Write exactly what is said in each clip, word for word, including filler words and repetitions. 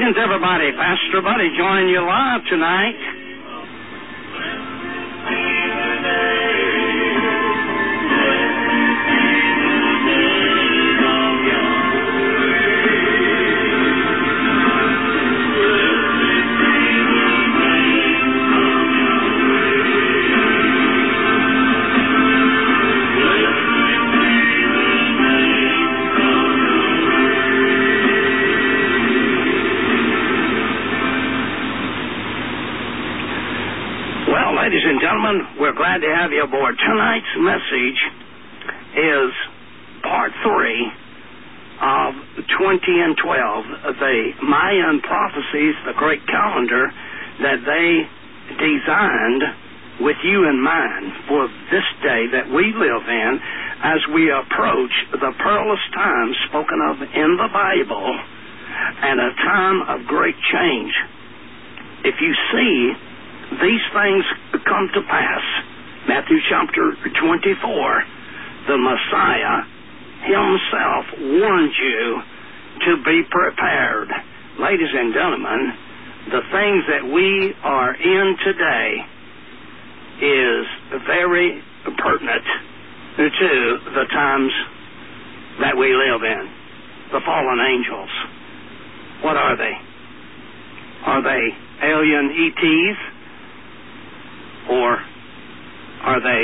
Greetings, everybody. Pastor Buddy joining you live tonight. Ladies and gentlemen, we're glad to have you aboard. Tonight's message is part three of twenty and twelve, the Mayan prophecies, the great calendar that they designed with you in mind for this day that we live in as we approach the perilous times spoken of in the Bible and a time of great change. If you see these things come to pass, Matthew chapter twenty-four, the Messiah himself warned you to be prepared. Ladies and gentlemen, the things that we are in today is very pertinent to the times that we live in. The fallen angels. What are they? Are they alien E Ts? Or are they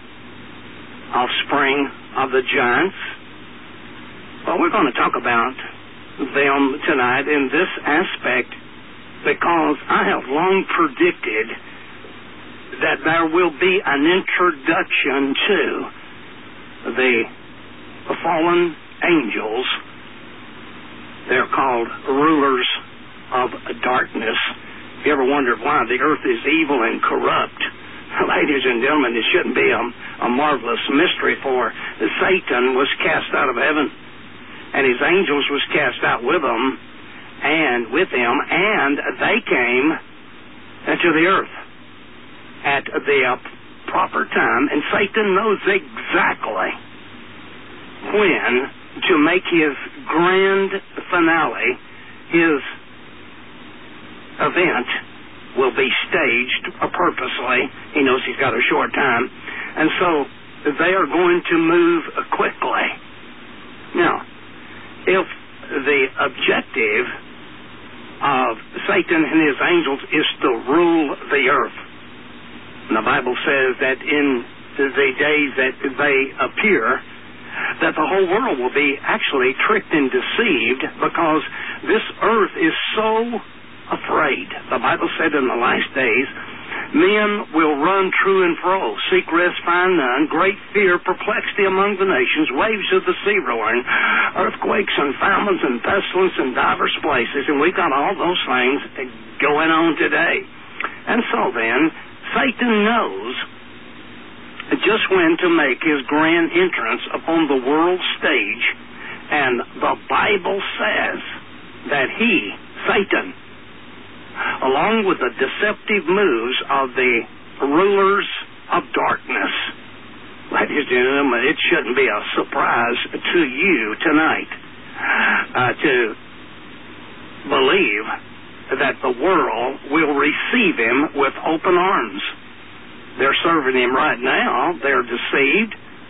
offspring of the giants? Well, we're going to talk about them tonight in this aspect because I have long predicted that there will be an introduction to the fallen angels. They're called rulers of darkness. If you ever wondered why the earth is evil and corrupt, ladies and gentlemen, it shouldn't be a, a marvelous mystery, for Satan was cast out of heaven, and his angels was cast out with him, and with him, and they came into the earth at the uh, proper time, and Satan knows exactly when to make his grand finale, his event will be staged purposely. He knows he's got a short time. And so they are going to move quickly. Now, if the objective of Satan and his angels is to rule the earth, and the Bible says that in the days that they appear, that the whole world will be actually tricked and deceived because this earth is so afraid. The Bible said in the last days, men will run to and fro, seek rest, find none, great fear, perplexity among the nations, waves of the sea roaring, earthquakes and famines and pestilence in divers places, and we've got all those things going on today. And so then, Satan knows just when to make his grand entrance upon the world stage, and the Bible says that he, Satan, along with the deceptive moves of the rulers of darkness. Ladies and gentlemen, it shouldn't be a surprise to you tonight uh, to believe that the world will receive him with open arms. They're serving him right now. They're deceived.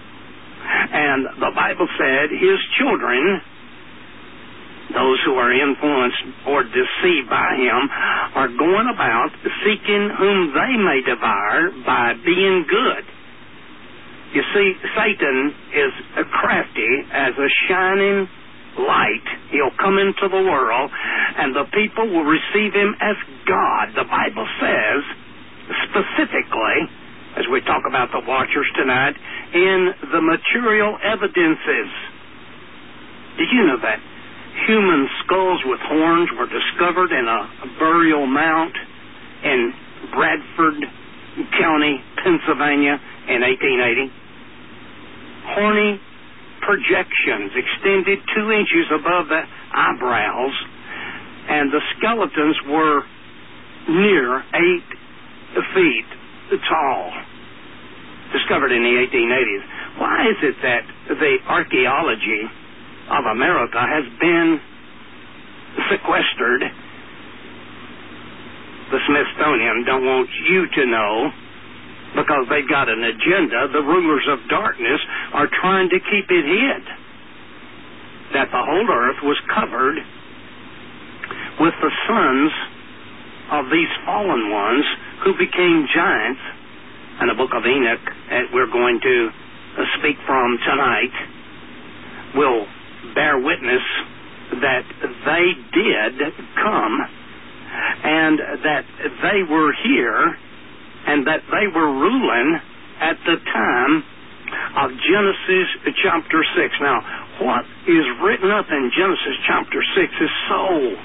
And the Bible said his children, those who are influenced or deceived by him, are going about seeking whom they may devour by being good. You see, Satan is crafty as a shining light. He'll come into the world, and the people will receive him as God. The Bible says, specifically, as we talk about the watchers tonight, in the material evidences. Did you know that human skulls with horns were discovered in a burial mound in Bradford County, Pennsylvania in eighteen eighty? Horny projections extended two inches above the eyebrows, and the skeletons were near eight feet tall, discovered in the eighteen eighties. Why is it that the archaeology of America has been sequestered the Smithsonian don't want you to know, because they've got an agenda. The rulers of darkness are trying to keep it hid, that the whole earth was covered with the sons of these fallen ones who became giants. And the book of Enoch, that we're going to speak from tonight, will bear witness that they did come, and that they were here, and that they were ruling at the time of Genesis chapter six. Now, what is written up in Genesis chapter six is so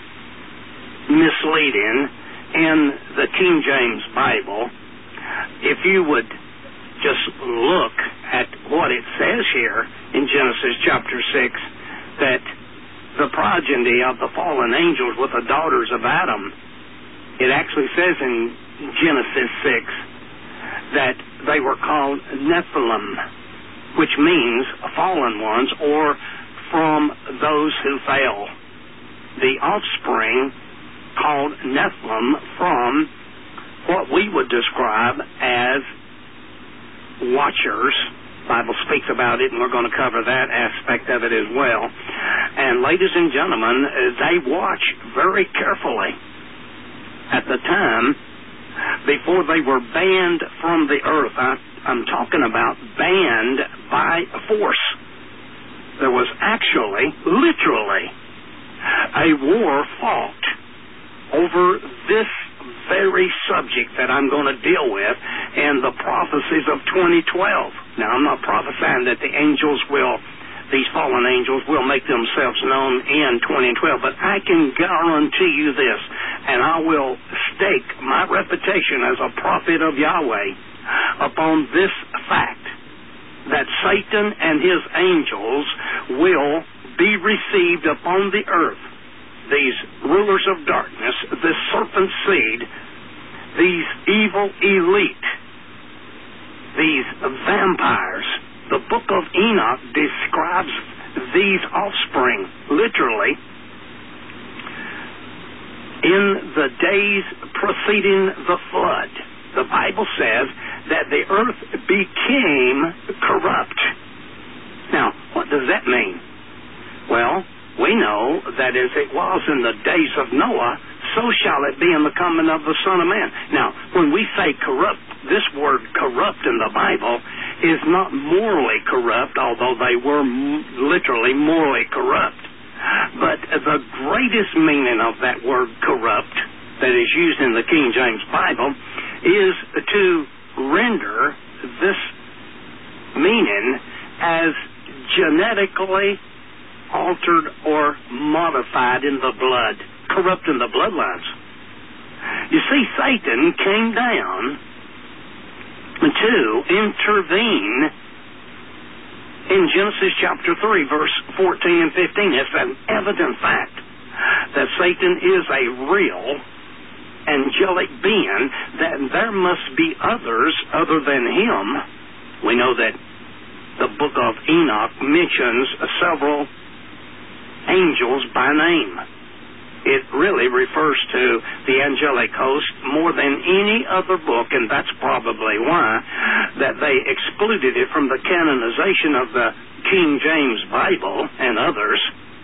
misleading in the King James Bible. If you would just look at what it says here in Genesis chapter six, that the progeny of the fallen angels with the daughters of Adam, it actually says in Genesis six that they were called Nephilim, which means fallen ones, or from those who fell. The offspring called Nephilim from what we would describe as watchers. The Bible speaks about it, and we're going to cover that aspect of it as well. And ladies and gentlemen, they watch very carefully at the time before they were banned from the earth. I, I'm talking about banned by force. There was actually, literally, a war fought over this very subject that I'm going to deal with in the prophecies of twenty twelve. Now, I'm not prophesying that the angels will, these fallen angels will make themselves known in twenty twelve, but I can guarantee you this, and I will stake my reputation as a prophet of Yahweh upon this fact, that Satan and his angels will be received upon the earth. These rulers of darkness, this serpent seed, these evil elite, these vampires. The book of Enoch describes these offspring, literally, in the days preceding the flood. The Bible says that the earth became corrupt. Now, what does that mean? Well, we know that as it was in the days of Noah, so shall it be in the coming of the Son of Man. Now, when we say corrupt, this word corrupt in the Bible is not morally corrupt, although they were m- literally morally corrupt. But the greatest meaning of that word corrupt that is used in the King James Bible is to render this meaning as genetically altered or modified in the blood, corrupt in the bloodlines. You see, Satan came down to intervene in Genesis chapter three, verse fourteen and fifteen. It's an evident fact that Satan is a real angelic being, that there must be others other than him. We know that the book of Enoch mentions several angels by name. It really refers to the angelic host more than any other book, and that's probably why that they excluded it from the canonization of the King James Bible and others,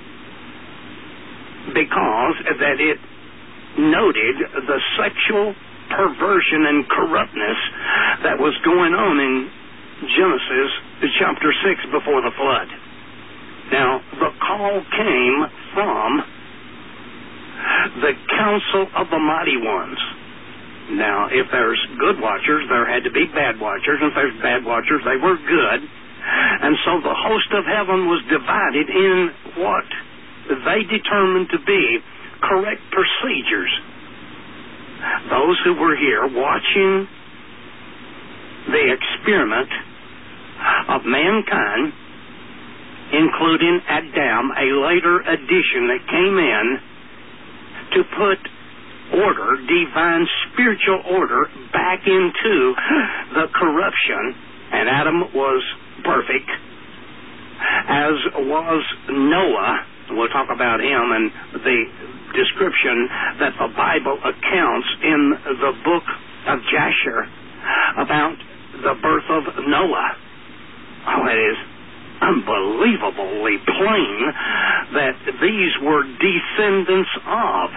because that it noted the sexual perversion and corruptness that was going on in Genesis chapter six before the flood. Now, the call came from the council of the mighty ones. Now, if there's good watchers, there had to be bad watchers, and if there's bad watchers, they were good. And so the host of heaven was divided in what they determined to be correct procedures. Those who were here watching the experiment of mankind, including Adam, a later addition that came in to put order, divine spiritual order, back into the corruption. And Adam was perfect, as was Noah. We'll talk about him and the description that the Bible accounts in the book of Jasher about the birth of Noah. Oh, it is unbelievably plain that these were descendants of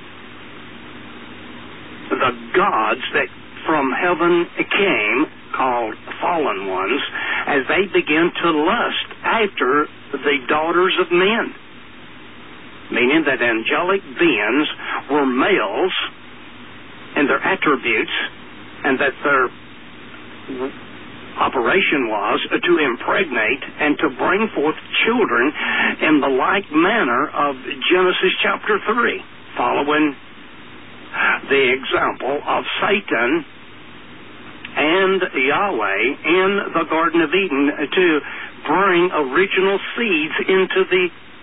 the gods that from heaven came, called fallen ones, as they began to lust after the daughters of men. Meaning that angelic beings were males in their attributes, and that their operation was to impregnate and to bring forth children in the like manner of Genesis chapter three, following the example of Satan and Yahweh in the Garden of Eden to bring original seeds into the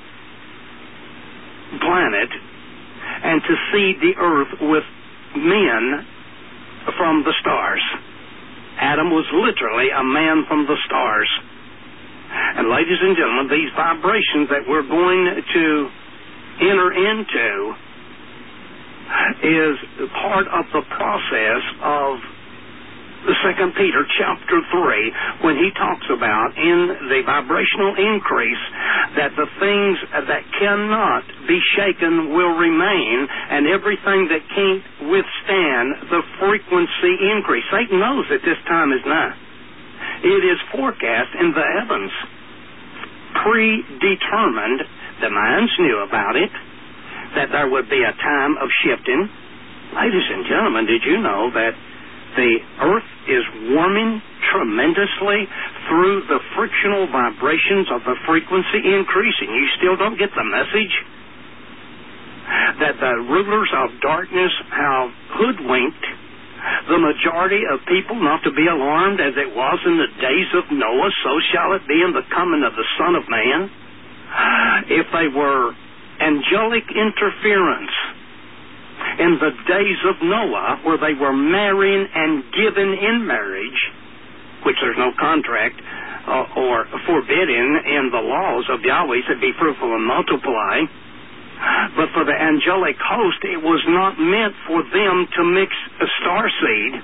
planet and to seed the earth with men from the stars. Adam was literally a man from the stars. And ladies and gentlemen, these vibrations that we're going to enter into is part of the process of the Second Peter chapter three, when he talks about in the vibrational increase that the things that cannot be shaken will remain, and everything that can't withstand the frequency increase. Satan knows that this time is nigh. It is forecast in the heavens, predetermined. The minds knew about it, that there would be a time of shifting. Ladies and gentlemen, did you know that the earth is warming tremendously through the frictional vibrations of the frequency increase, and you still don't get the message that the rulers of darkness have hoodwinked the majority of people not to be alarmed? As it was in the days of Noah, so shall it be in the coming of the Son of Man. If they were angelic interference in the days of Noah, where they were marrying and given in marriage, which there's no contract uh, or forbidden in the laws of Yahweh, to be fruitful and multiply. But for the angelic host, it was not meant for them to mix a star seed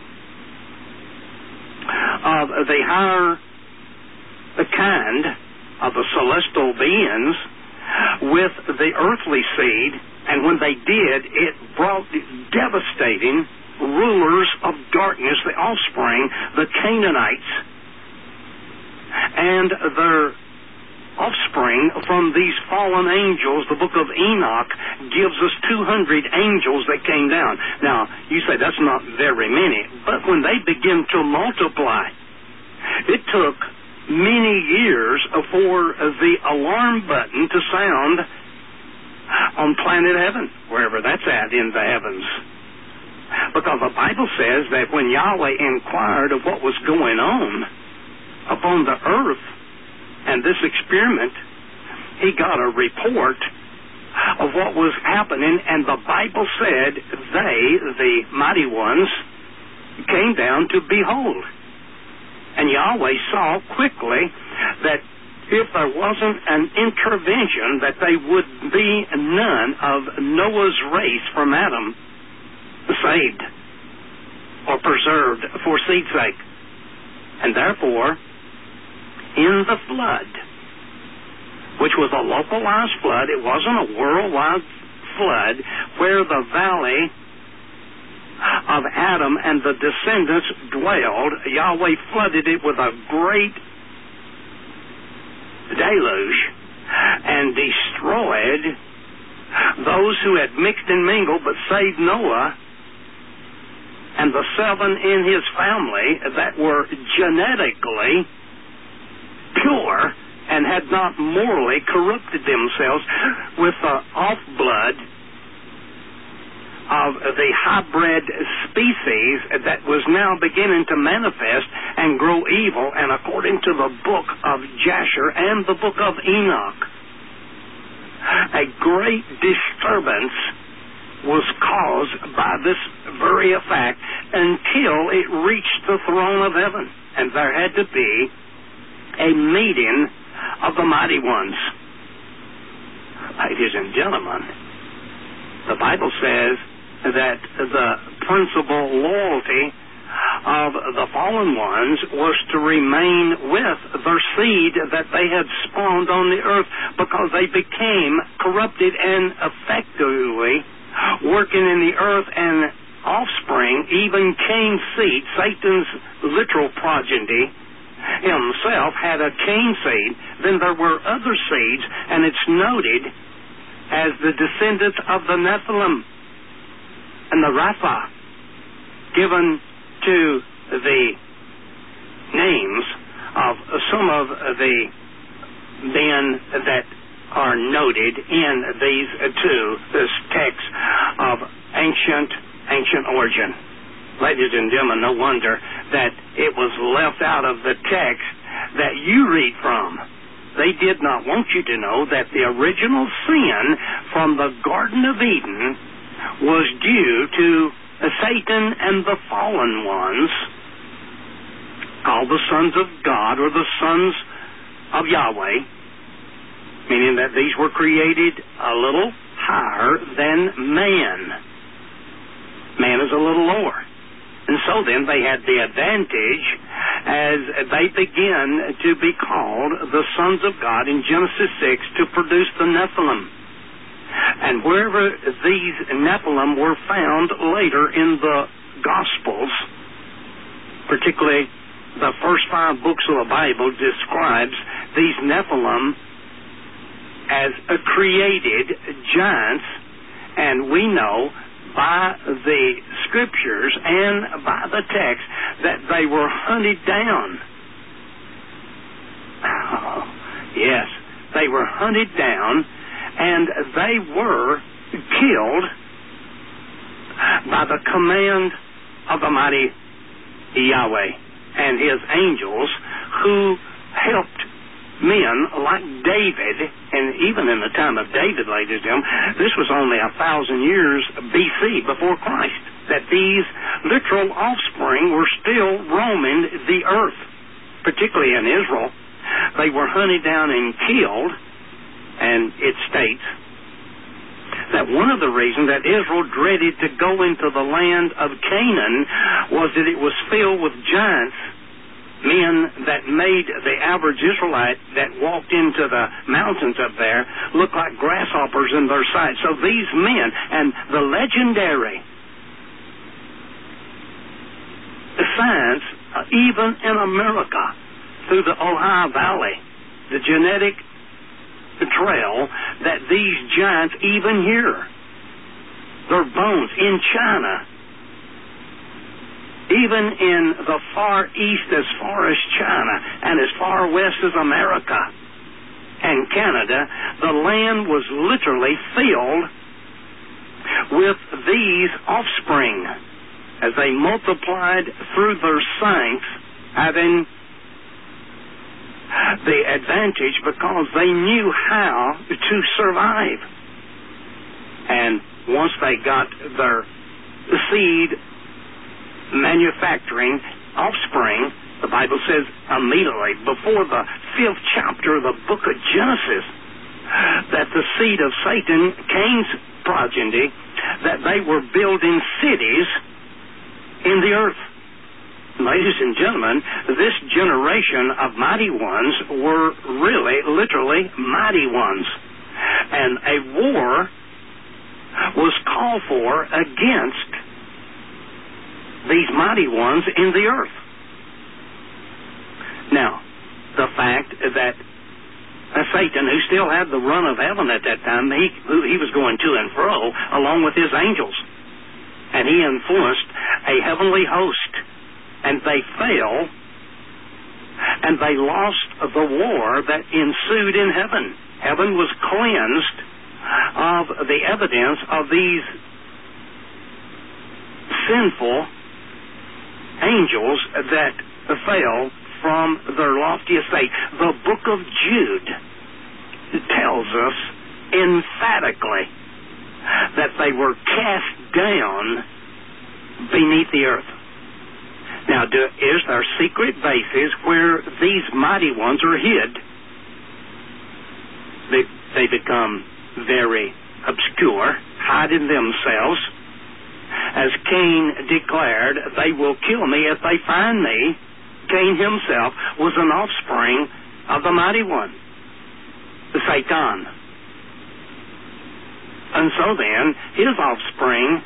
of the higher kind of the celestial beings with the earthly seed. And when they did, it brought devastating rulers of darkness, the offspring, the Canaanites, and their offspring from these fallen angels. The book of Enoch gives us two hundred angels that came down. Now, you say that's not very many, but when they begin to multiply, it took many years for the alarm button to sound on planet heaven, wherever that's at in the heavens. Because the Bible says that when Yahweh inquired of what was going on upon the earth and this experiment, he got a report of what was happening, and the Bible said they, the mighty ones, came down to behold. And Yahweh saw quickly that if there wasn't an intervention, that they would be none of Noah's race from Adam saved or preserved for seed's sake. And therefore, in the flood, which was a localized flood, it wasn't a worldwide flood, where the valley of Adam and the descendants dwelled, Yahweh flooded it with a great deluge and destroyed those who had mixed and mingled, but saved Noah and the seven in his family that were genetically pure and had not morally corrupted themselves with the off-blood of the hybrid species that was now beginning to manifest and grow evil. And according to the book of Jasher and the book of Enoch, a great disturbance was caused by this very effect until it reached the throne of heaven, and there had to be a meeting of the mighty ones. Ladies and gentlemen, The Bible says that the principal loyalty of the fallen ones was to remain with their seed that they had spawned on the earth, because they became corrupted and effectively working in the earth, and offspring, even Cain's seed, Satan's literal progeny himself had a Cain seed. Then there were other seeds, and it's noted as the descendants of the Nephilim and the Rapha, given to the names of some of the men that are noted in these two this texts of ancient ancient origin. Ladies and gentlemen, no wonder that it was left out of the text that you read from. They did not want you to know that the original sin from the Garden of Eden was due to Satan and the fallen ones, called the sons of God, or the sons of Yahweh, meaning that these were created a little higher than man. Man is a little lower. And so then they had the advantage as they begin to be called the sons of God in Genesis six to produce the Nephilim. And wherever these Nephilim were found later in the Gospels, particularly the first five books of the Bible describes these Nephilim as a created giants, and we know by the scriptures and by the text that they were hunted down. Oh, yes, they were hunted down, and they were killed by the command of the mighty Yahweh and his angels, who helped men like David. And even in the time of David, ladies and gentlemen, this was only a thousand years B C, before Christ, that these literal offspring were still roaming the earth, particularly in Israel. They were hunted down and killed, and it states that one of the reasons that Israel dreaded to go into the land of Canaan was that it was filled with giants, men that made the average Israelite that walked into the mountains up there look like grasshoppers in their sight. So these men, and the legendary science, uh, even in America, through the Ohio Valley, the genetic trail, that these giants, even here, their bones in China, even in the far east as far as China, and as far west as America and Canada, the land was literally filled with these offspring as they multiplied through their saints, having the advantage because they knew how to survive. And once they got their seed manufacturing offspring, the Bible says immediately before the fifth chapter of the book of Genesis that the seed of Satan, Cain's progeny, that they were building cities in the earth. Ladies and gentlemen, this generation of mighty ones were really, literally mighty ones. And a war was called for against these mighty ones in the earth. Now, the fact that Satan, who still had the run of heaven at that time, he, he was going to and fro along with his angels. And he influenced a heavenly host. And they fell, and they lost the war that ensued in heaven. Heaven was cleansed of the evidence of these sinful angels that fell from their lofty estate. The book of Jude tells us emphatically that they were cast down beneath the earth. Now, do, is there secret bases where these mighty ones are hid? They, they become very obscure, hiding themselves. As Cain declared, they will kill me if they find me. Cain himself was an offspring of the Mighty One, the Satan. And so then, his offspring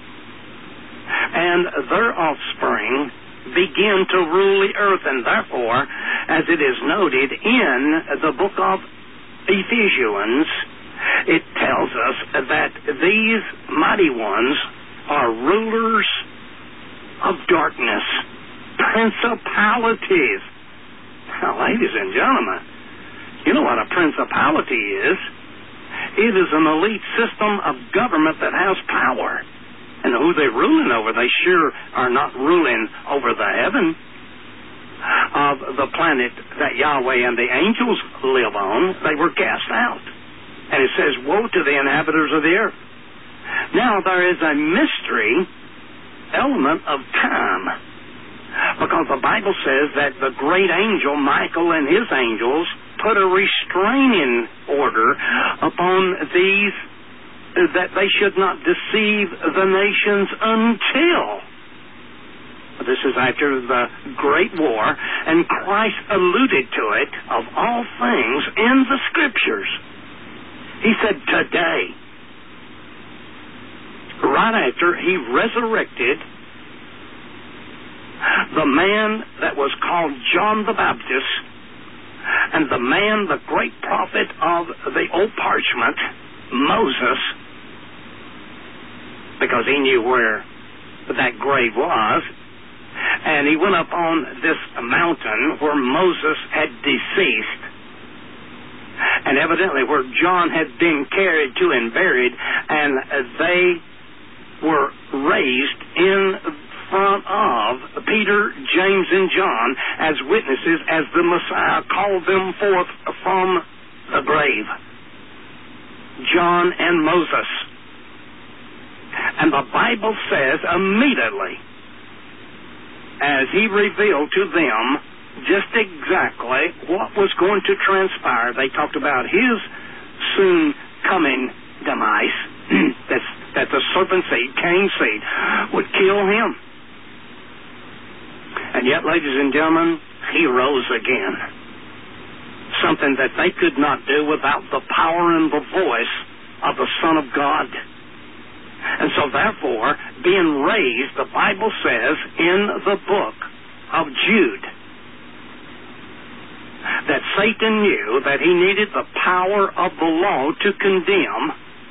and their offspring begin to rule the earth, and therefore, as it is noted in the book of Ephesians, it tells us that these mighty ones are rulers of darkness, principalities. Now, ladies and gentlemen, you know what a principality is? It is an elite system of government that has power. And who they're ruling over, they sure are not ruling over the heaven of the planet that Yahweh and the angels live on. They were cast out. And it says, woe to the inhabitants of the earth. Now, there is a mystery element of time, because the Bible says that the great angel, Michael, and his angels put a restraining order upon these, that they should not deceive the nations until. This is after the Great War, and Christ alluded to it, of all things, in the Scriptures. He said, today, right after he resurrected the man that was called John the Baptist, and the man, the great prophet of the old parchment, Moses, because he knew where that grave was, and he went up on this mountain where Moses had deceased, and evidently where John had been carried to and buried, and they were raised in front of Peter, James, and John as witnesses as the Messiah called them forth from the grave. John and Moses. And the Bible says immediately, as he revealed to them just exactly what was going to transpire, they talked about his soon coming demise, that's, that the serpent seed, Cain's seed, would kill him. And yet, ladies and gentlemen, he rose again. Something that they could not do without the power and the voice of the Son of God. And so therefore, being raised, the Bible says in the book of Jude, that Satan knew that he needed the power of the law to condemn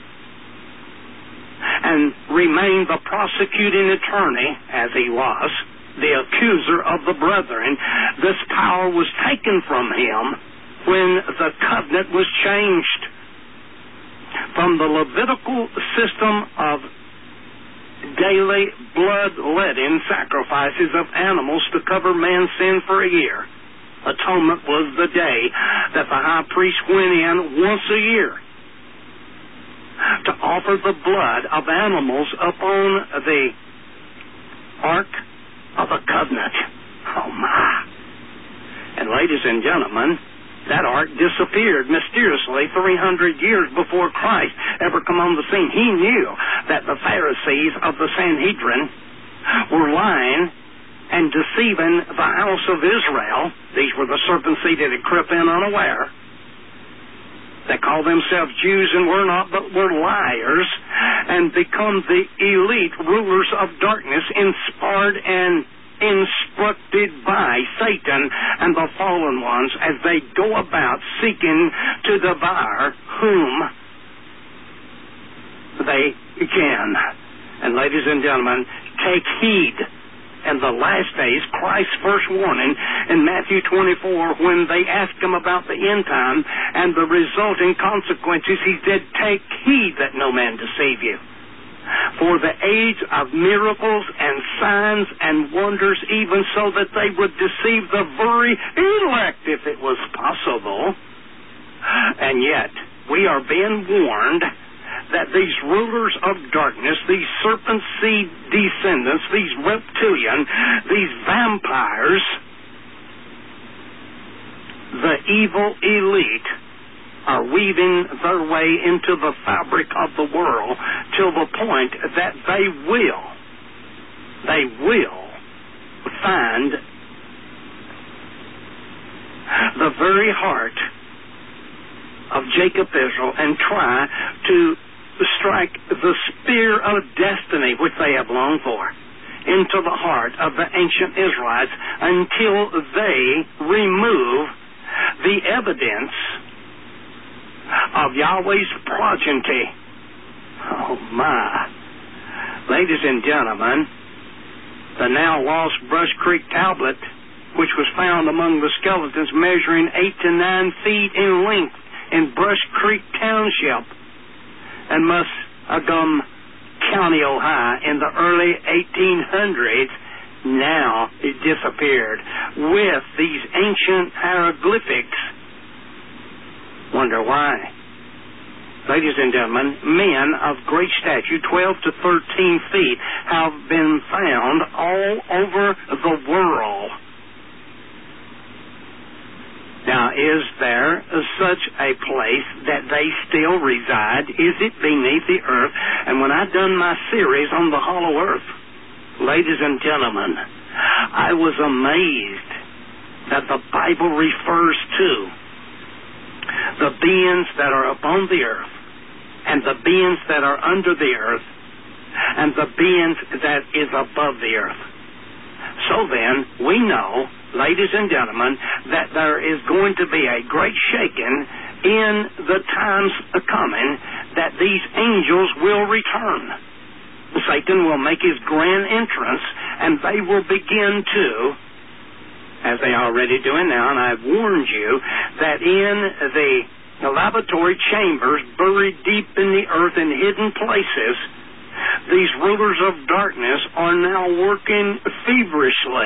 and remain the prosecuting attorney, as he was, the accuser of the brethren. This power was taken from him when the covenant was changed from the Levitical system of daily blood-letting sacrifices of animals to cover man's sin for a year. Atonement was the day that the high priest went in once a year to offer the blood of animals upon the Ark of the Covenant. Oh my. And ladies and gentlemen, that ark disappeared mysteriously three hundred years before Christ ever come on the scene. He knew that the Pharisees of the Sanhedrin were lying and deceiving the house of Israel. These were the serpent seed that had crept in unaware. They called themselves Jews and were not, but were liars, and become the elite rulers of darkness, inspired and instructed by Satan and the fallen ones as they go about seeking to devour whom they can. And ladies and gentlemen, take heed. In the last days, Christ's first warning in Matthew twenty-four, when they asked him about the end time and the resulting consequences, he said, take heed that no man deceive you. For the age of miracles and signs and wonders, even so that they would deceive the very elect, if it was possible. And yet, we are being warned that these rulers of darkness, these serpent seed descendants, these reptilian, these vampires, the evil elite, are weaving their way into the fabric of the world till the point that they will, they will find the very heart of Jacob Israel and try to strike the spear of destiny which they have longed for into the heart of the ancient Israelites until they remove the evidence of Yahweh's progeny. Oh my. Ladies and gentlemen, the now lost Brush Creek tablet, which was found among the skeletons measuring eight to nine feet in length in Brush Creek Township and Muscogum County, Ohio, in the early eighteen hundreds, now it disappeared with these ancient hieroglyphics. Wonder why? Ladies and gentlemen, men of great stature, twelve to thirteen feet, have been found all over the world. Now, is there such a place that they still reside? Is it beneath the earth? And when I've done my series on the hollow earth, ladies and gentlemen, I was amazed that the Bible refers to the beings that are upon the earth and the beings that are under the earth and the beings that is above the earth. So then, we know, ladies and gentlemen, that there is going to be a great shaking in the times coming, that these angels will return. Satan will make his grand entrance, and they will begin to, as they are already doing now, and I've warned you, that in the laboratory chambers buried deep in the earth in hidden places, these rulers of darkness are now working feverishly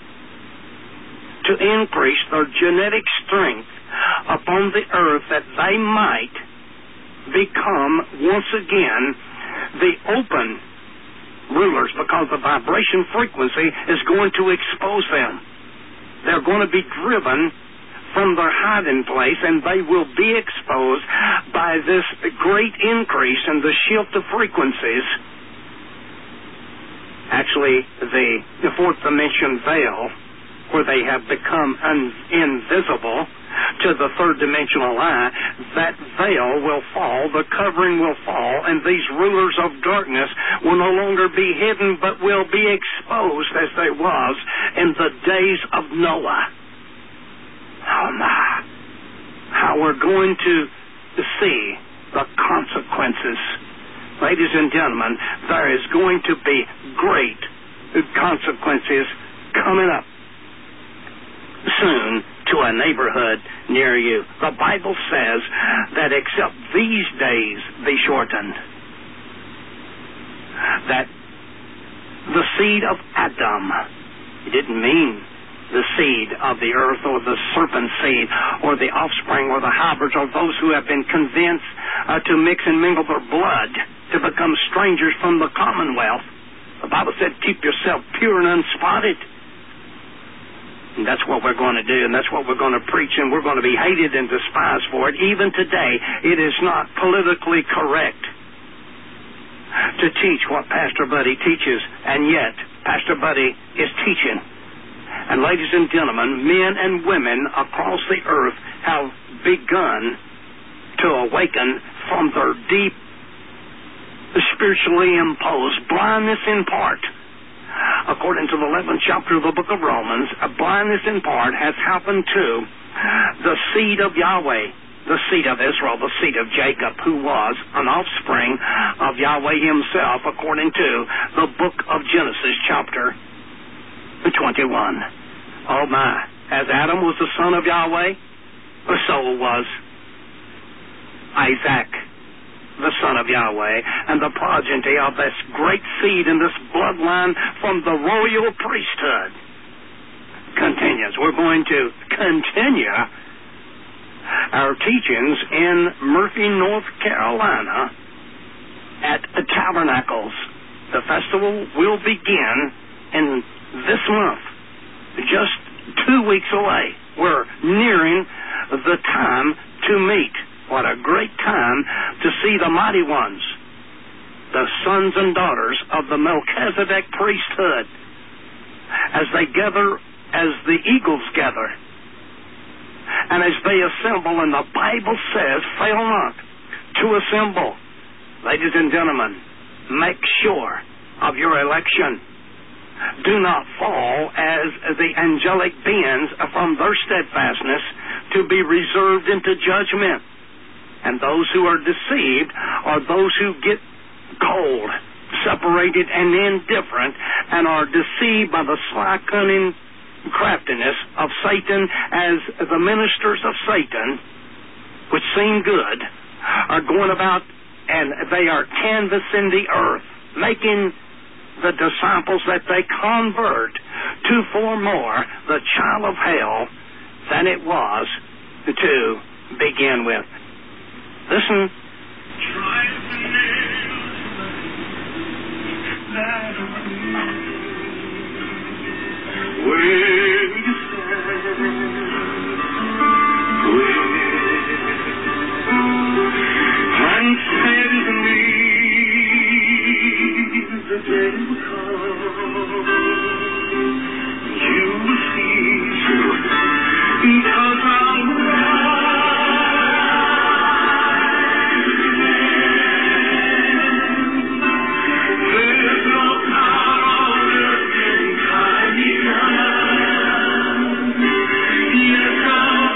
to increase their genetic strength upon the earth, that they might become once again the open rulers, because the vibration frequency is going to expose them. They're going to be driven from their hiding place, and they will be exposed by this great increase in the shift of frequencies. Actually, the, the fourth dimension veil, where they have become un- invisible to the third dimensional eye, that veil will fall, the covering will fall, and these rulers of darkness will no longer be hidden, but will be exposed as they was in the days of Noah. Oh my, how we're going to see the consequences. Ladies and gentlemen, there is going to be great consequences coming up soon to a neighborhood near you. The Bible says that except these days be shortened, that the seed of Adam, it didn't mean the seed of the earth or the serpent seed or the offspring or the hybrids or those who have been convinced uh, to mix and mingle their blood to become strangers from the commonwealth. The Bible said, keep yourself pure and unspotted. And that's what we're going to do, and that's what we're going to preach, and we're going to be hated and despised for it. Even today, it is not politically correct to teach what Pastor Buddy teaches, and yet Pastor Buddy is teaching. And ladies and gentlemen, men and women across the earth have begun to awaken from their deep, spiritually imposed blindness in part. According to the eleventh chapter of the book of Romans, a blindness in part has happened to the seed of Yahweh, the seed of Israel, the seed of Jacob, who was an offspring of Yahweh himself, according to the book of Genesis, chapter twenty-one. Oh my, as Adam was the son of Yahweh, so was Isaac, the son of Yahweh, and the progeny of this great seed in this bloodline from the royal priesthood continues. We're going to continue our teachings in Murphy, North Carolina at Tabernacles. The festival will begin in this month, just two weeks away. We're nearing the time to meet, see the mighty ones, the sons and daughters of the Melchizedek priesthood, as they gather, as the eagles gather, and as they assemble. And the Bible says, fail not to assemble. Ladies and gentlemen, make sure of your election. Do not fall as the angelic beings from their steadfastness to be reserved into judgment. And those who are deceived are those who get cold, separated, and indifferent, and are deceived by the sly, cunning craftiness of Satan, as the ministers of Satan, which seem good, are going about and they are canvassing the earth, making the disciples that they convert two for more the child of hell than it was to begin with. Listen. And said to me, the day will come, you will see, because I'll there's no power on earth can tie me down. Yes, I'll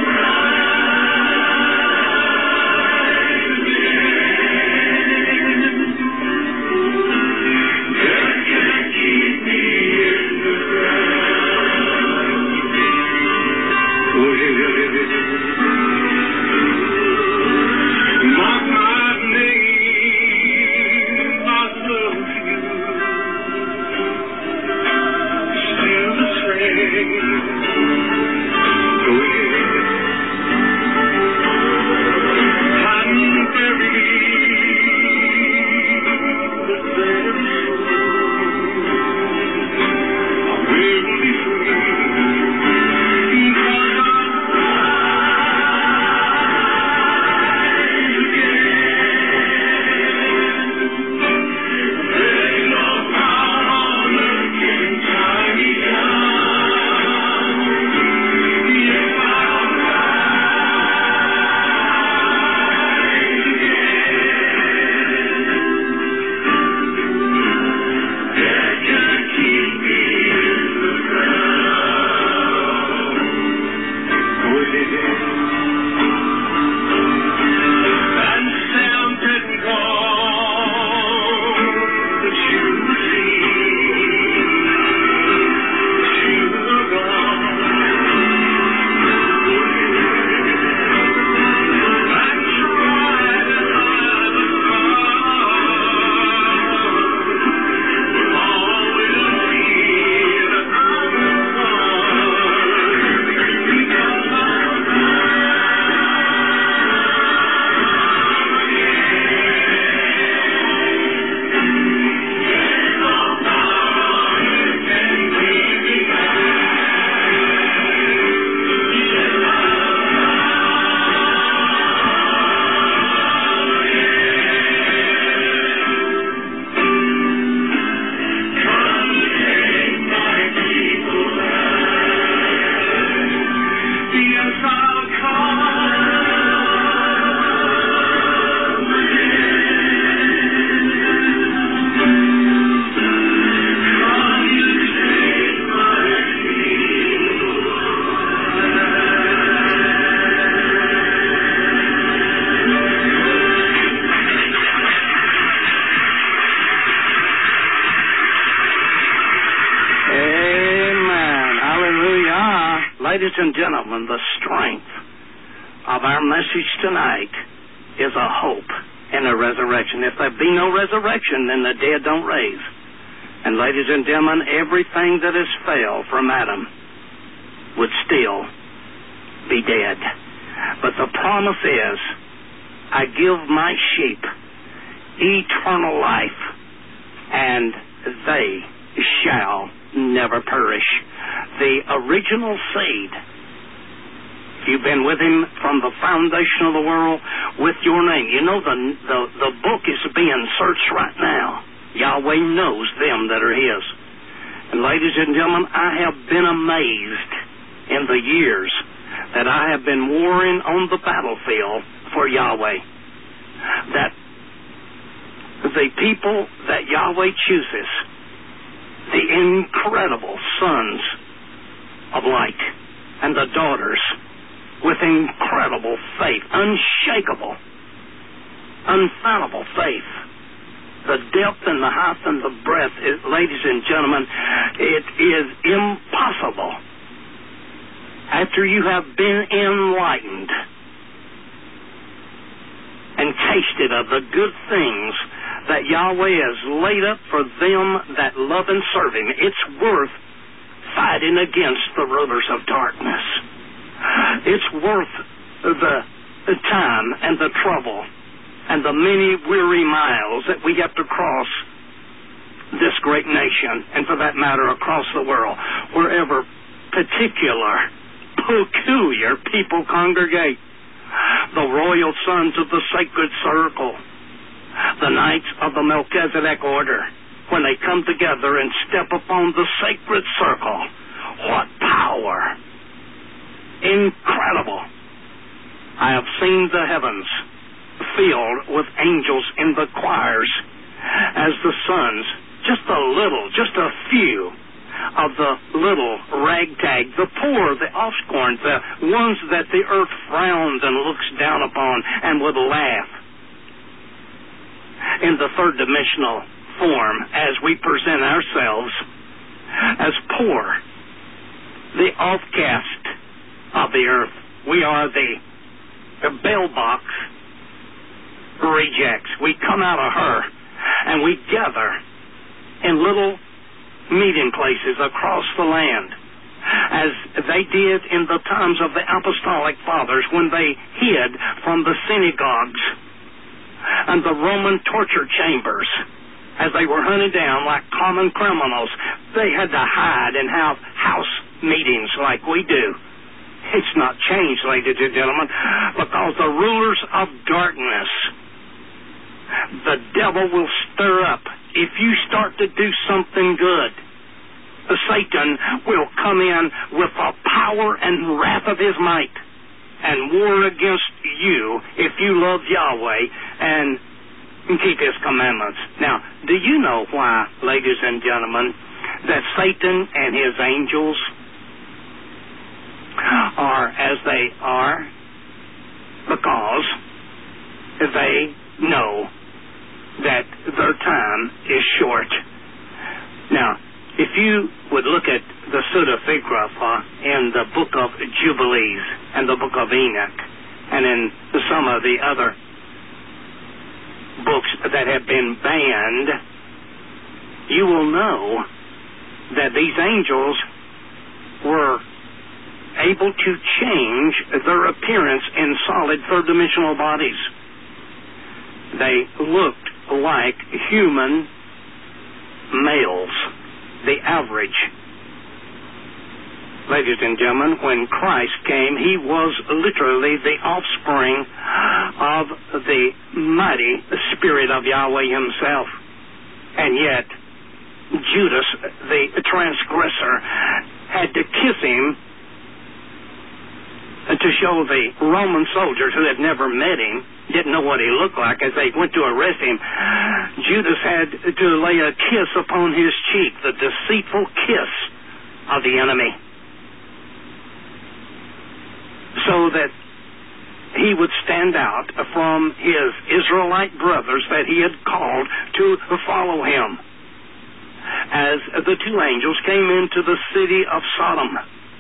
Ladies and gentlemen, the strength of our message tonight is a hope in a resurrection. If there be no resurrection, then the dead don't raise. And ladies and gentlemen, everything that has fell from Adam would still be dead. But the promise is, I give my sheep eternal life, and they shall never perish. The original seed You've been with him from the foundation of the world with your name. You know the, the, the book is being searched right now. Yahweh knows them that are his. And ladies and gentlemen, I have been amazed in the years that I have been warring on the battlefield for Yahweh, that the people that Yahweh chooses, the incredible sons of light and the daughters with incredible faith, unshakable, unfallible faith, the depth and the height and the breadth, is, ladies and gentlemen, it is impossible after you have been enlightened and tasted of the good things that Yahweh has laid up for them that love and serve him. It's worth fighting against the rulers of darkness. It's worth the, the time and the trouble and the many weary miles that we have to cross this great nation, and for that matter across the world, wherever particular, peculiar people congregate. The royal sons of the sacred circle, the knights of the Melchizedek order, when they come together and step upon the sacred circle, what power! Incredible! I have seen the heavens filled with angels in the choirs as the sons, just a little, just a few of the little ragtag, the poor, the offscorn, the ones that the earth frowns and looks down upon and would laugh in the third dimensional form as we present ourselves as poor, the offcast of the earth. We are the, the bell box rejects. We come out of her and we gather in little meeting places across the land, as they did in the times of the apostolic fathers when they hid from the synagogues and the Roman torture chambers. As they were hunted down like common criminals, they had to hide and have house meetings like we do. It's not changed, ladies and gentlemen, because the rulers of darkness, the devil will stir up. If you start to do something good, Satan will come in with the power and wrath of his might and war against you if you love Yahweh and keep his commandments. Now, do you know why, ladies and gentlemen, that Satan and his angels are as they are? Because they know that their time is short. Now, if you would look at the Pseudepigrapha in the book of Jubilees and the book of Enoch and in some of the other books that have been banned, you will know that these angels were able to change their appearance in solid third-dimensional bodies. They looked like human males, the average. Ladies and gentlemen, when Christ came, he was literally the offspring of the mighty Spirit of Yahweh himself. And yet, Judas, the transgressor, had to kiss him to show the Roman soldiers who had never met him, didn't know what he looked like, as they went to arrest him. Judas had to lay a kiss upon his cheek, the deceitful kiss of the enemy, so that he would stand out from his Israelite brothers that he had called to follow him. As the two angels came into the city of Sodom,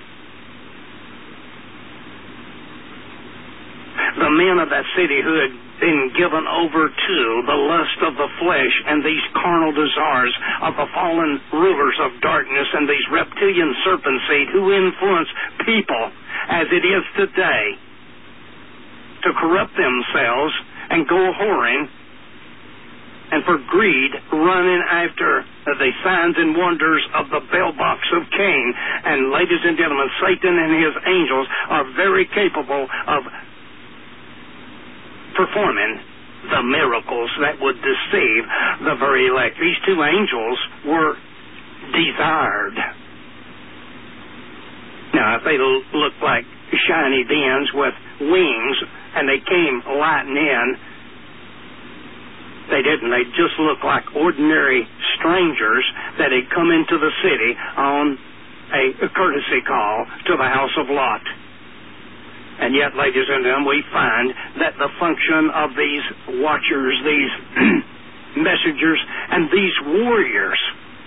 the men of that city who had been given over to the lust of the flesh and these carnal desires of the fallen rulers of darkness and these reptilian serpent seed who influence people as it is today to corrupt themselves and go whoring and for greed running after the signs and wonders of the bell box of Cain. And ladies and gentlemen, Satan and his angels are very capable of performing the miracles that would deceive the very elect. These two angels were desired. Now, if they looked like shiny beings with wings and they came lighting in, they didn't. They just looked like ordinary strangers that had come into the city on a courtesy call to the house of Lot. And yet, ladies and gentlemen, we find that the function of these watchers, these messengers, and these warriors,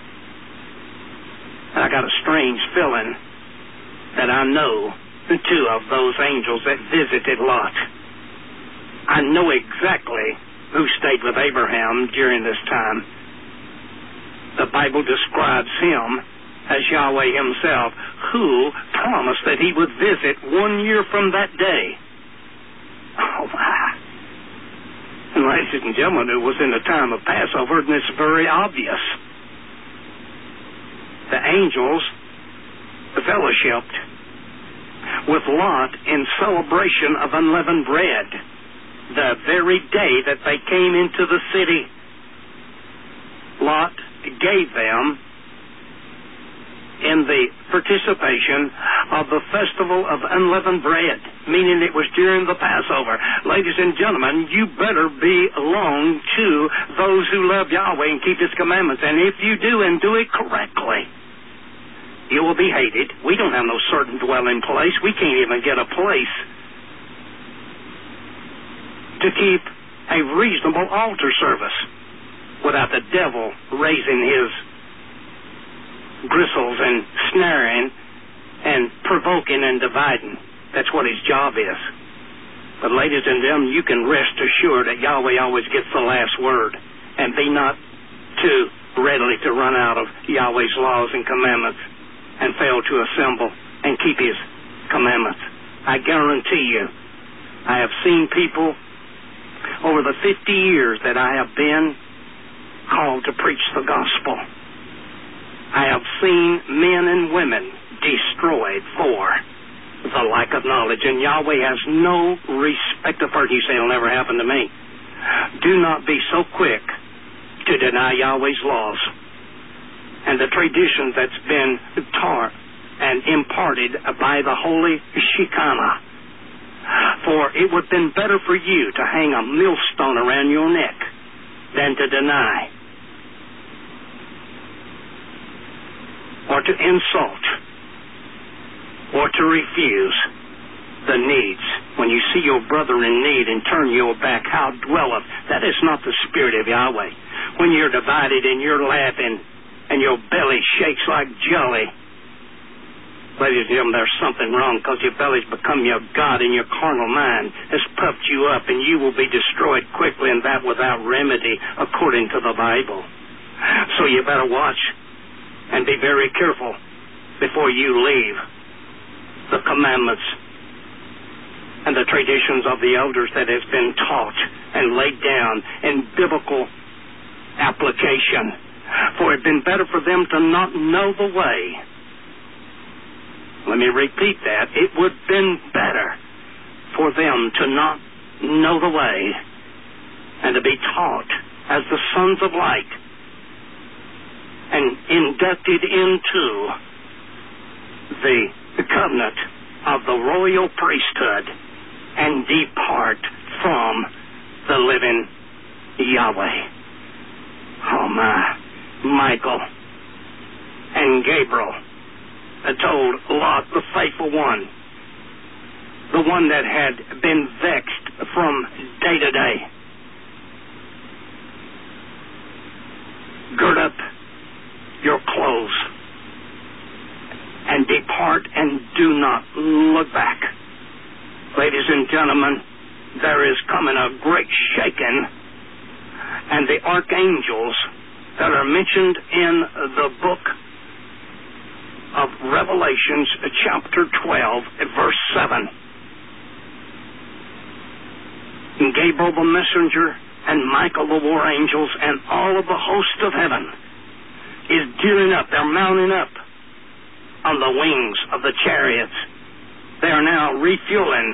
I got a strange feeling that I know the two of those angels that visited Lot. I know exactly who stayed with Abraham during this time. The Bible describes him as Yahweh himself, who promised that he would visit one year from that day. Oh, my. And ladies and gentlemen, it was in the time of Passover, and it's very obvious. The angels fellowshipped with Lot in celebration of unleavened bread the very day that they came into the city. Lot gave them in the participation of the festival of unleavened bread, meaning it was during the Passover. Ladies and gentlemen, you better belong to those who love Yahweh and keep His commandments. And if you do and do it correctly, you will be hated. We don't have no certain dwelling place. We can't even get a place to keep a reasonable altar service without the devil raising his bristles and snaring and provoking and dividing. That's what his job is. But ladies and gentlemen, you can rest assured that Yahweh always gets the last word. And be not too readily to run out of Yahweh's laws and commandments and fail to assemble and keep His commandments. I guarantee you, I have seen people over the fifty years that I have been called to preach the gospel. I have seen men and women destroyed for the lack of knowledge, and Yahweh has no respect of person. You say it'll never happen to me. Do not be so quick to deny Yahweh's laws and the tradition that's been taught and imparted by the Holy Shekinah. For it would have been better for you to hang a millstone around your neck than to deny or to insult or to refuse the needs. When you see your brother in need and turn your back, how dwelleth? That is not the spirit of Yahweh. When you're divided and you're laughing and your belly shakes like jelly, ladies and gentlemen, there's something wrong, because your belly's become your God and your carnal mind has puffed you up, and you will be destroyed quickly, and that without remedy, according to the Bible. So you better watch and be very careful before you leave the commandments and the traditions of the elders that has been taught and laid down in biblical application. For it had been better for them to not know the way. Let me repeat that. It would have been better for them to not know the way and to be taught as the sons of light and inducted into the covenant of the royal priesthood and depart from the living Yahweh. Oh my. Michael and Gabriel told Lot, the faithful one, the one that had been vexed from day to day, gird up your clothes and depart and do not look back. Ladies and gentlemen, there is coming a great shaking, and the archangels that are mentioned in the book of Revelations, chapter twelve, verse seven. And Gabriel the messenger and Michael, the war angels, and all of the host of heaven is gearing up. They're mounting up on the wings of the chariots. They are now refueling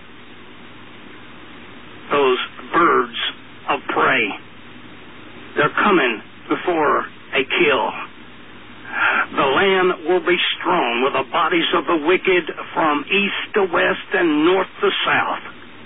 those birds of prey. They're coming before a kill. The land will be strewn with the bodies of the wicked from east to west and north to south,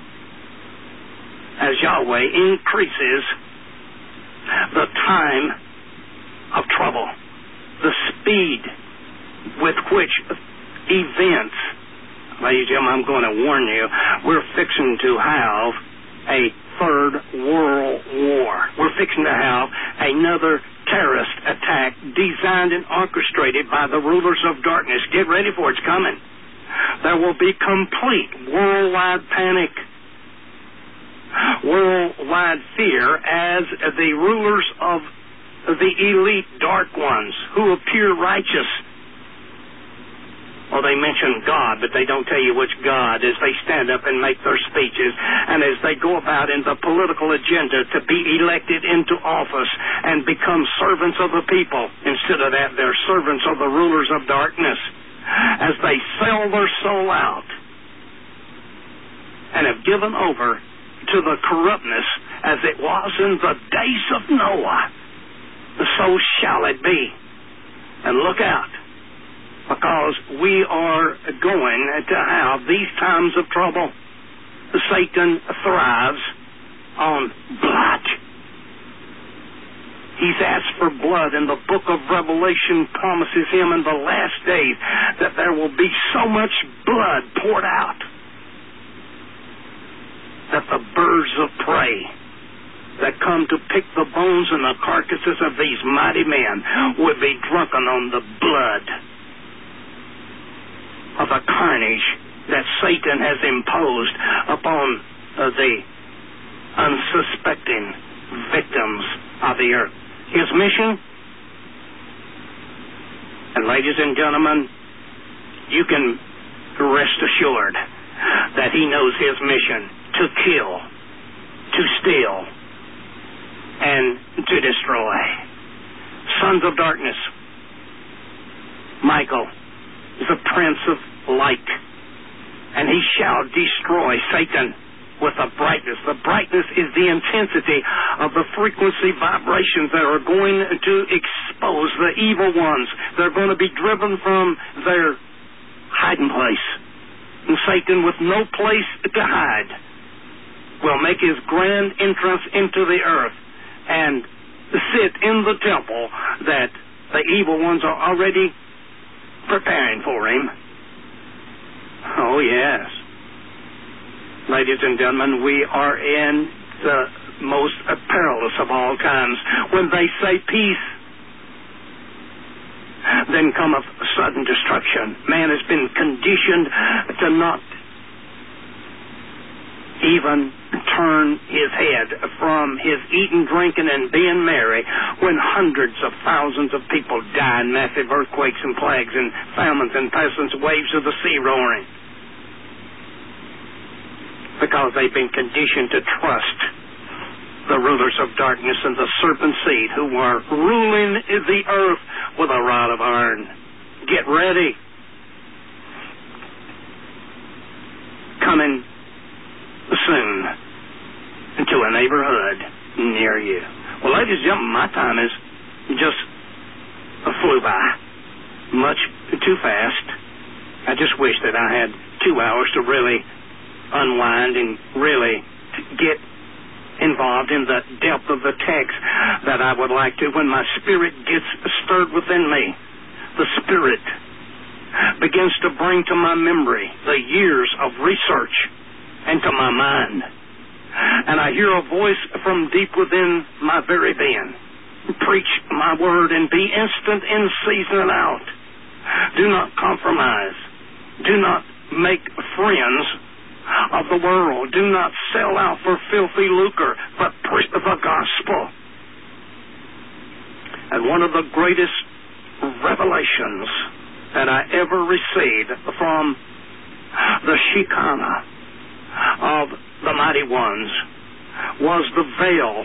as Yahweh increases the time of trouble, the speed with which events, ladies and gentlemen, I'm going to warn you, we're fixing to have a third world war. We're fixing to have another terrorist attack designed and orchestrated by the rulers of darkness. Get ready for it. It's coming. There will be complete worldwide panic, worldwide fear, as the rulers of the elite dark ones who appear righteous, well, they mention God, but they don't tell you which God, as they stand up and make their speeches, and as they go about in the political agenda to be elected into office and become servants of the people. Instead of that, they're servants of the rulers of darkness, as they sell their soul out and have given over to the corruptness as it was in the days of Noah. So shall it be. And look out, because we are going to have these times of trouble. Satan thrives on blood. He's asked for blood, and the book of Revelation promises him in the last days that there will be so much blood poured out that the birds of prey that come to pick the bones and the carcasses of these mighty men would be drunken on the blood of the carnage that Satan has imposed upon uh, the unsuspecting victims of the earth. His mission, and ladies and gentlemen, you can rest assured that he knows his mission: to kill, to steal, and to destroy. Sons of darkness, Michael is the prince of light, and he shall destroy Satan with the brightness. The brightness is the intensity of the frequency vibrations that are going to expose the evil ones. They're going to be driven from their hiding place. And Satan, with no place to hide, will make his grand entrance into the earth and sit in the temple that the evil ones are already preparing for him. Oh, yes. Ladies and gentlemen, we are in the most perilous of all times. When they say peace, then cometh sudden destruction. Man has been conditioned to not even turn his head from his eating, drinking, and being merry when hundreds of thousands of people die in massive earthquakes and plagues and famines and pestilence, waves of the sea roaring, because they've been conditioned to trust the rulers of darkness and the serpent seed who are ruling the earth with a rod of iron. Get ready. Coming soon to a neighborhood near you. Well, ladies and gentlemen, my time is just flew by much too fast. I just wish that I had two hours to really unwind and really get involved in the depth of the text that I would like to. When my spirit gets stirred within me, the Spirit begins to bring to my memory the years of research and to my mind. And I hear a voice from deep within my very being: preach my word and be instant in season and out. Do not compromise. Do not make friends of the world. Do not sell out for filthy lucre, but preach the gospel. And one of the greatest revelations that I ever received from the Shekinah of the mighty ones was the veil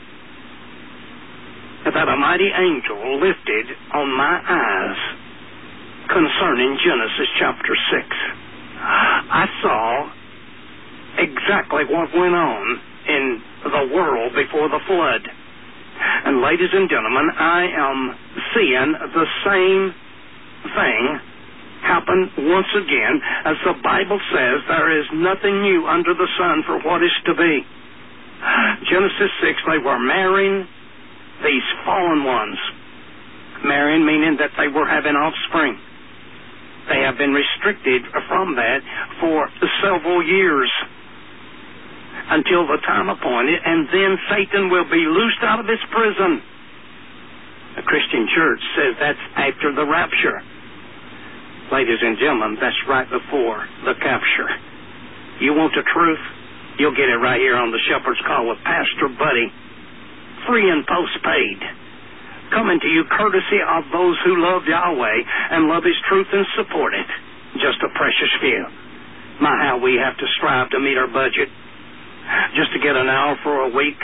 that a mighty angel lifted on my eyes concerning Genesis chapter six. I saw exactly what went on in the world before the flood. And ladies and gentlemen, I am seeing the same thing happen once again. As the Bible says, there is nothing new under the sun for what is to be. Genesis six, they were marrying these fallen ones. Marrying meaning that they were having offspring. They have been restricted from that for several years until the time appointed, and then Satan will be loosed out of his prison. The Christian church says that's after the rapture. Ladies and gentlemen, that's right before the capture. You want the truth? You'll get it right here on the Shepherd's Call with Pastor Buddy. Free and postpaid. Coming to you courtesy of those who love Yahweh and love His truth and support it. Just a precious few. My, how we have to strive to meet our budget just to get an hour for a week.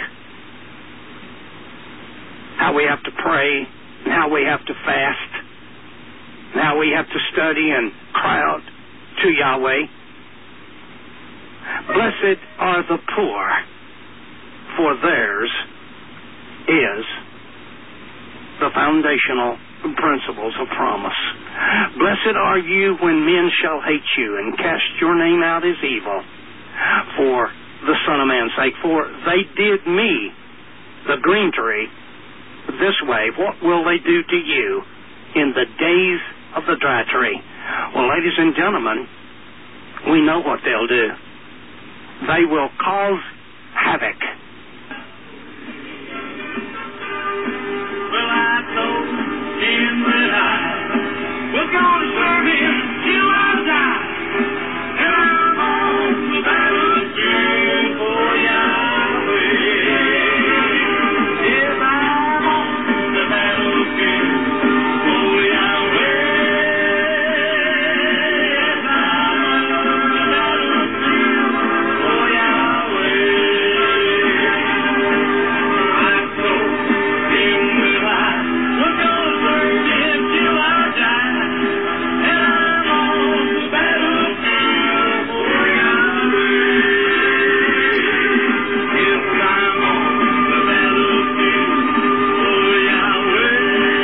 How we have to pray, and how we have to fast, and how we have to study and cry out to Yahweh. Blessed are the poor, for theirs is the foundational principles of promise. Blessed are you when men shall hate you and cast your name out as evil for the Son of Man's sake. For they did me, the green tree, this way. What will they do to you in the days of the dry tree? Well, ladies and gentlemen, we know what they'll do. They will cause havoc. Well, I told him that I was going to serve him till I die. And I'm on the battlefield for Yahweh. Yes, I'm on the battlefield for Yahweh. Yes, I'm on the battlefield for Yahweh. I told him that I was going to serve him till I die. And I'm on the battlefield for Yahweh. Yes, I'm on the battlefield for Yahweh.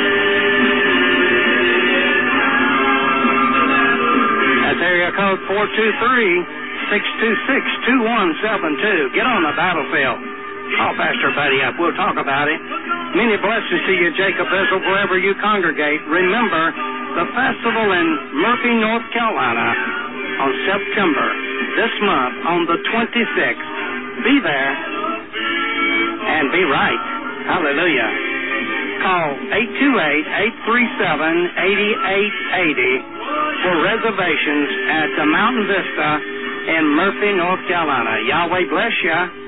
Yes, I'm on the battlefield. That's area code four two three, six two six, two one seven two. Get on the battlefield. Call Pastor Buddy up. We'll talk about it. Many blessings to you, Jacob Vessel, wherever you congregate. Remember the festival in Murphy, North Carolina on September, this month, on the twenty-sixth. Be there and be right. Hallelujah. Call eight two eight, eight three seven, eight eight eight zero for reservations at the Mountain Vista in Murphy, North Carolina. Yahweh bless you.